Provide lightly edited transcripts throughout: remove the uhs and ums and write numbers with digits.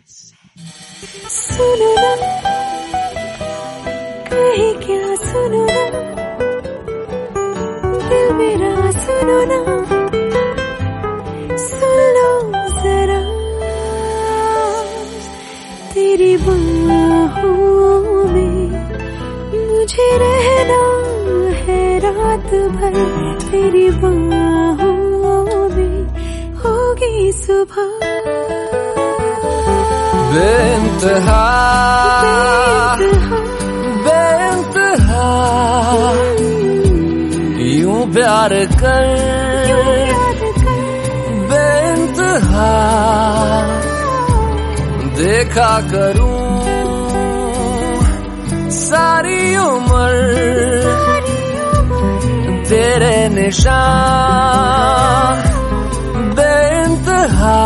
सुनो ना, कहे क्या सुनो ना, दिल मेरा सुनो ना, सुन लो जरा, तेरी बाहों में मुझे रहना है रात भर, तेरी बाहों में होगी सुबह। बेइंतहा बेइंतहा यूं प्यार कर बेइंतहा देखा करूं सारी उम्र तेरे निशान बेइंतहा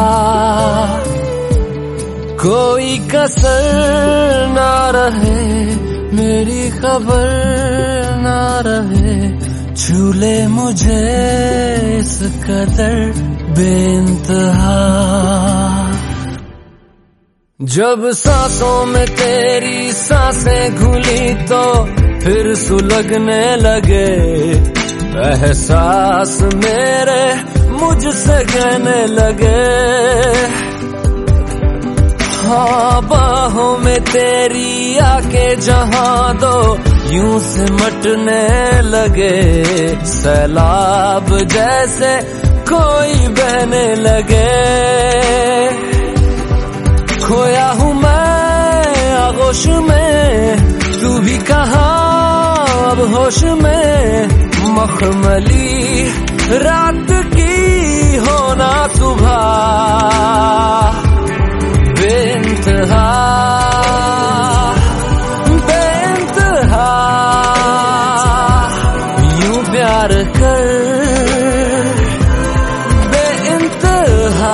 कोई कसर ना रहे मेरी खबर ना रहे छूले मुझे इस कदर बेइंतहा। जब सांसों में तेरी सांसें घुली तो फिर सुलगने लगे एहसास मेरे मुझसे कहने लगे हाँ बाहों में तेरी आके जहां दो यूं सिमटने लगे सैलाब जैसे कोई बहने लगे खोया हूँ मैं आगोश में तू भी कहाँ अब होश में मखमली रात की होना सुबह बेइंतहा बेइंतहा यूं प्यार कर बेइंतहा।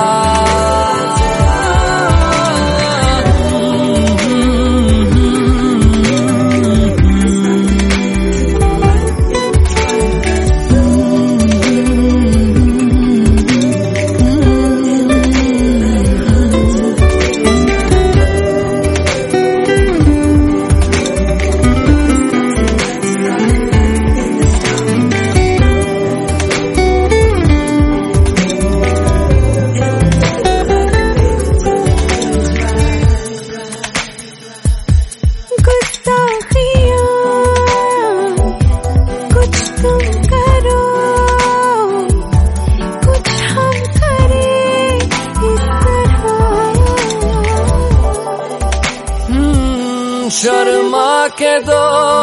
शर्मा के दो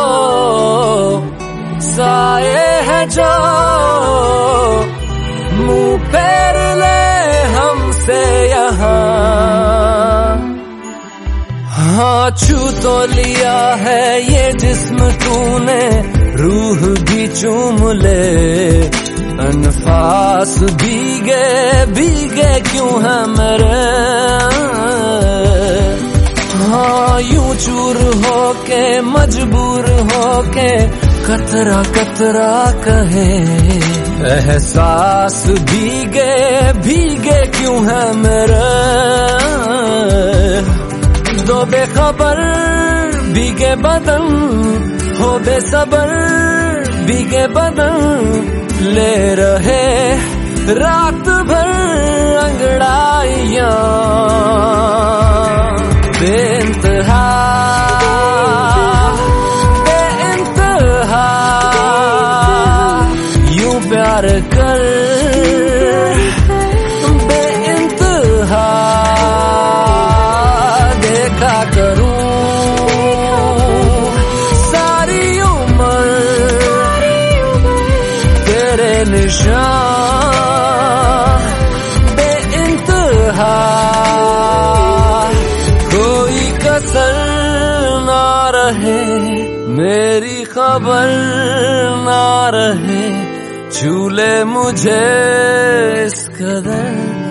साए है जो मुंह फेर ले हमसे यहाँ हाँ छू तो लिया है ये जिस्म तूने रूह भी चूम ले अनफास भीगे भीगे क्यों है मेरे हाँ यूं चूर होके मजबूर होके कतरा कतरा कहे एहसास भीगे भीगे क्यों है मेरे दो बेखबर भीगे बदन हो बेसबर भीगे बदन ले रहे रात भर अंगड़ाइयां बेइंतहा बेइंतहा यूं प्यार कर बेइंतहा देखा करूं सारी उम्र तेरे निशान बेइंतहा कसर ना रहे मेरी खबर ना रहे छूले मुझे इस कदर